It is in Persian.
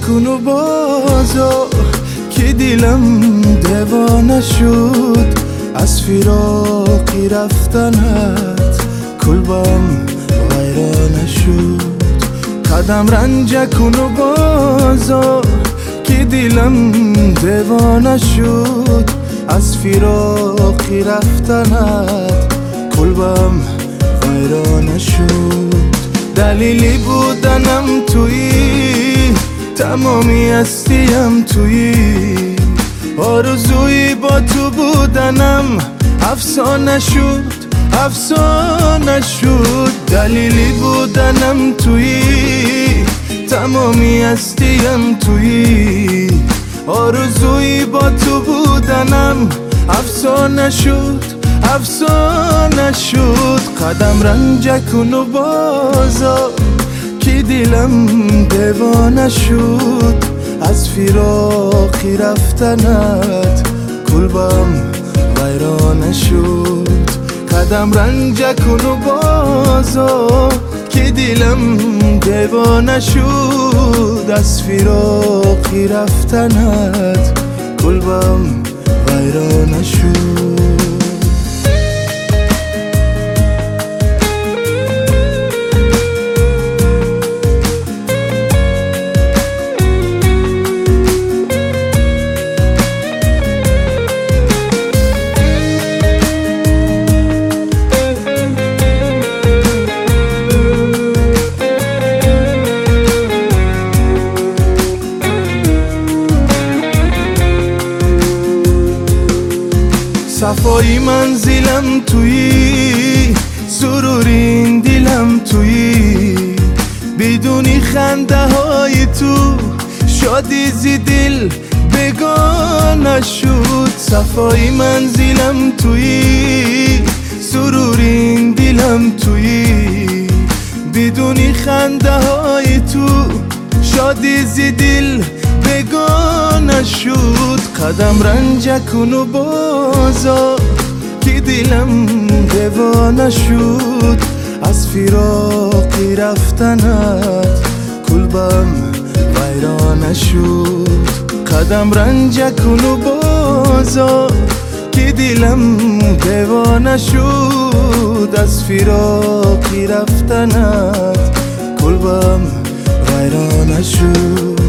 کن و بازو که دلم دیوانه شد از فراقی رفتنت قلبم ویرانه شد قدم رنج کن و بازو که دلم دیوانه شد از فراقی رفتنت قلبم ویرانه شد دلیلی بودنم توی تمامی هستیم توی آرزوی با تو بودنم افسانه شد افسانه شد دلیلی بودنم توی تمامی هستیم توی آرزوی با تو بودنم افسانه شد افسانه شد قدم رنج کن و بازا که دلم دیوانه شد از فراقی رفتنت قلبم ویرانه شد قدم رنج کن و بازا که دلم دیوانه شد از فراقی رفتنت قلبم ویرانه شد صفایی منزلم توی سرور این دلم توی بدونی خنده های تو شادی زی دل بگانه شد صفایی منزلم توی سرور این دلم توی بدونی خنده های تو شادی زی دل بگانه شد قدم رنج کن و بازا که دلم دیوانه شد از فراقی رفتنت قلبم ویرانه شد قدم رنج کن و بازا که دلم دیوانه شد از فراقی رفتنت قلبم ویرانه شد